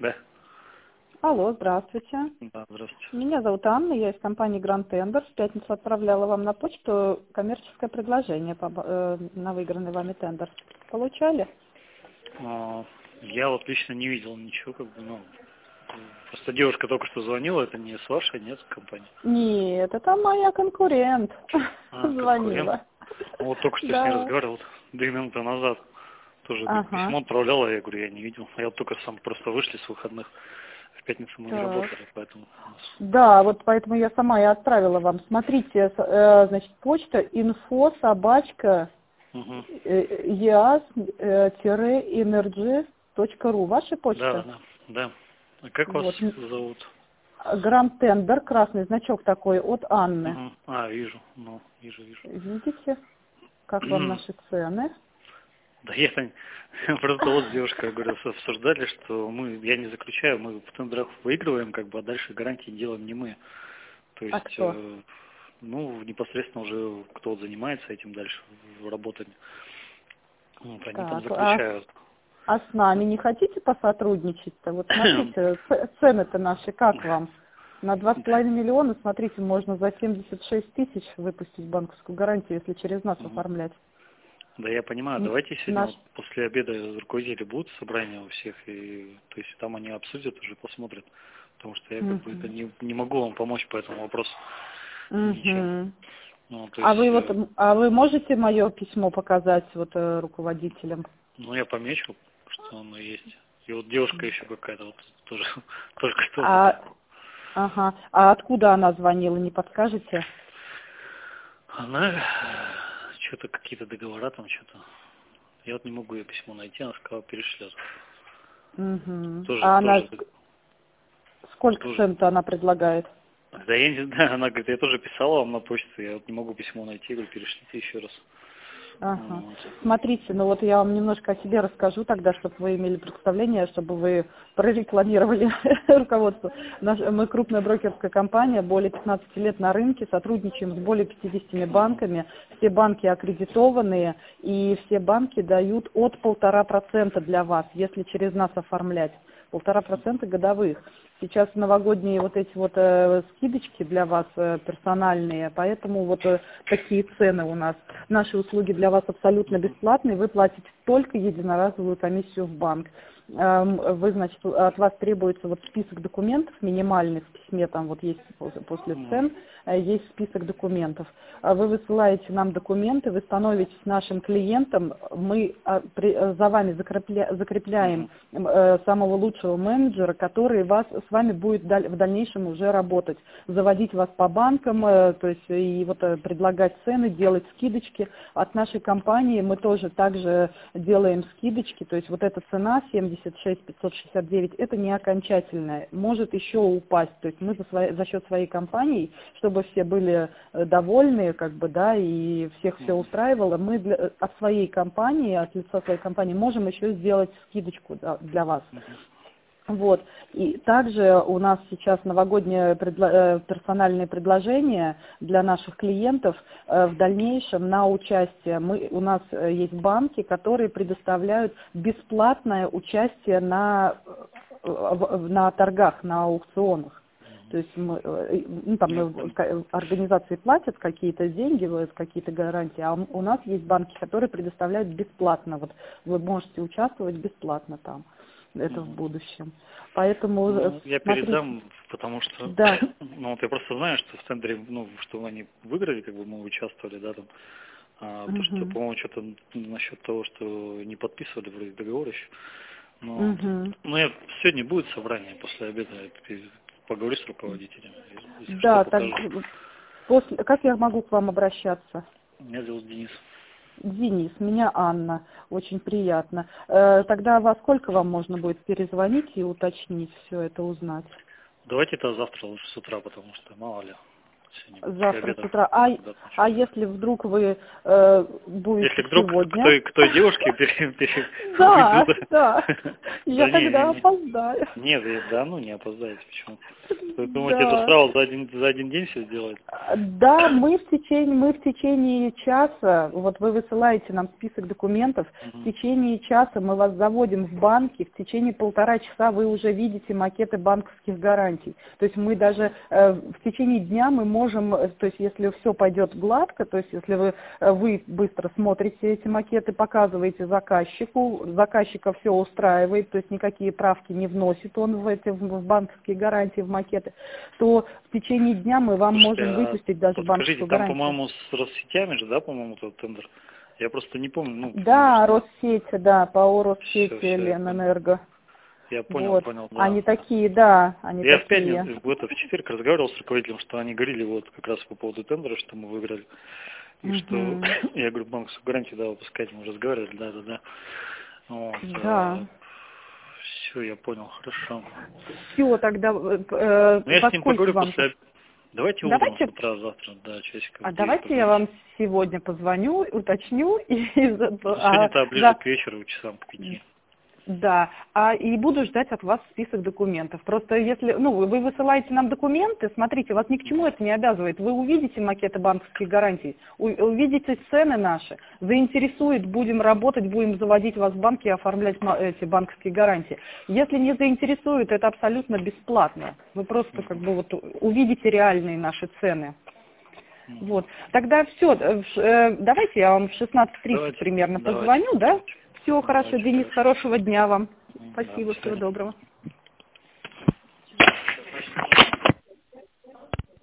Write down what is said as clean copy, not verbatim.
Да. Алло, здравствуйте. Да, здравствуйте. Меня зовут Анна, я из компании Grand Tender. В пятницу отправляла вам на почту коммерческое предложение на выигранный вами тендер. Получали? Я вот лично не видел ничего, просто девушка только что звонила, это не с вашей, нет, компании? Нет, это моя конкурент Конкурент. звонила. Вот только что с ней Да. разговаривал 2 минуты назад. Тоже Ага. письмо отправляла, я говорю, я не видел. Я вот только сам просто вышли с выходных. В пятницу мы не Так. работали, поэтому у нас... Да, вот поэтому я сама и отправила вам. Смотрите, значит, почта info собачка Угу. eas-energy.ru. Ваша почта? Да. А как вас Вот. зовут? Grand Tender, красный значок такой от Анны. Угу. Вижу. Вижу. Видите, как вам наши цены? Да я просто вот с девушкой, говорю, обсуждали, что я не заключаю, мы в тендерах выигрываем, а дальше гарантии делаем не мы. То А есть, кто? непосредственно уже кто вот занимается этим дальше работами. Вот, они там Так, заключают. а с нами не хотите посотрудничать-то? Вот смотрите, цены-то наши, как вам? На 2,5 миллиона, смотрите, можно за 76 тысяч выпустить банковскую гарантию, если через нас оформлять. Да, я понимаю. Давайте сегодня Наш... вот после обеда руководители будут собрания у всех, и то есть там они обсудят, уже посмотрят. Потому что я это не могу вам помочь по этому вопросу ничем. То есть, А вы можете мое письмо показать руководителям? я помечу, что оно есть. И вот девушка еще какая-то вот тоже только что. Ага. А откуда она звонила, не подскажете? Она что-то какие-то договора там что-то. Я вот не могу ее письмо найти, она сказала, перешлет. Она сколько цен-то она предлагает? Да я не знаю, она говорит, я тоже писала вам на почту, я вот не могу письмо найти, говорю, перешлите еще раз. Ага. Смотрите, я вам немножко о себе расскажу тогда, чтобы вы имели представление, чтобы вы прорекламировали руководство. Мы крупная брокерская компания, более 15 лет на рынке, сотрудничаем с более 50 банками. Все банки аккредитованные, и все банки дают от 1,5% для вас, если через нас оформлять. 1,5% годовых. Сейчас новогодние скидочки для вас персональные, поэтому такие цены у нас. Наши услуги для вас абсолютно бесплатные, вы платите только единоразовую комиссию в банк. От вас требуется список документов минимальный в письме, там есть после цен, есть список документов. Вы высылаете нам документы, вы становитесь нашим клиентом, мы за вами закрепляем самого лучшего менеджера, который с вами будет в дальнейшем уже работать, заводить вас по банкам, то есть предлагать цены, делать скидочки. От нашей компании мы тоже также делаем скидочки, то есть эта цена 76 569, это не окончательная, может еще упасть, то есть мы за счет своей компании, чтобы все были довольны, и всех все устраивало, мы от своей компании, от лица своей компании можем еще сделать скидочку для вас. И также у нас сейчас новогоднее персональное предложение для наших клиентов в дальнейшем на участие. У нас есть банки, которые предоставляют бесплатное участие на торгах, на аукционах. То есть организации платят какие-то деньги, какие-то гарантии, а у нас есть банки, которые предоставляют бесплатно. Вы можете участвовать бесплатно там. Это в будущем. Поэтому я передам, потому что да. я просто знаю, что в тендере, что они выиграли, мы участвовали, да, там. То, что, по-моему, что-то насчет того, что не подписывали вроде договор еще. Я сегодня будет собрание после обеда, я поговорю с руководителем. Да, как я могу к вам обращаться? Меня зовут Денис. Денис, меня Анна, очень приятно. Тогда во сколько вам можно будет перезвонить и уточнить все это, узнать? Давайте это завтра лучше с утра, потому что мало ли. Завтра с утра. А если вдруг вы будете если вдруг сегодня? к той девушке Да, да. Я тогда опоздаю. Нет, не опоздаете. Почему? Вы думаете, это сразу за один день все сделать? Да, мы в течение часа, вот вы высылаете нам список документов, в течение часа мы вас заводим в банки, в течение 1,5 часа вы уже видите макеты банковских гарантий. То есть мы даже в течение дня мы можем, то есть если все пойдет гладко, то есть если вы быстро смотрите эти макеты, показываете заказчику, заказчика все устраивает, то есть никакие правки не вносит он в банковские гарантии, в макеты, то в течение дня мы вам можем выпустить даже банковскую гарантию. Там, по-моему, с Россетями же, да, по-моему, этот тендер? Я просто не помню. Да, Россети, да, ПАО Россети, Ленэнерго. Я понял, вот. да. Они такие, да, они я такие. Я в четверг разговаривал с руководителем, что они говорили вот как раз по поводу тендера, что мы выиграли. И что, я говорю, банковскую гарантию, да, выпускать, мы разговаривали, да. Вот, да. Все, я понял, хорошо. Все, тогда я с ним поговорю вам... после... Давайте утром, с утра, завтра, да, часиков. Давайте я вам сегодня позвоню, уточню. Сегодня-то ближе к вечеру, часам к 5. Да, и буду ждать от вас список документов. Просто если, вы высылаете нам документы, смотрите, вас ни к чему это не обязывает. Вы увидите макеты банковских гарантий, увидите цены наши, заинтересует, будем работать, будем заводить вас в банки и оформлять эти банковские гарантии. Если не заинтересует, это абсолютно бесплатно. Вы просто увидите реальные наши цены. Вот. Тогда все, давайте я вам в 16:30 примерно позвоню, да? Все, хорошо, Денис, хорошего дня вам. Спасибо, всего доброго.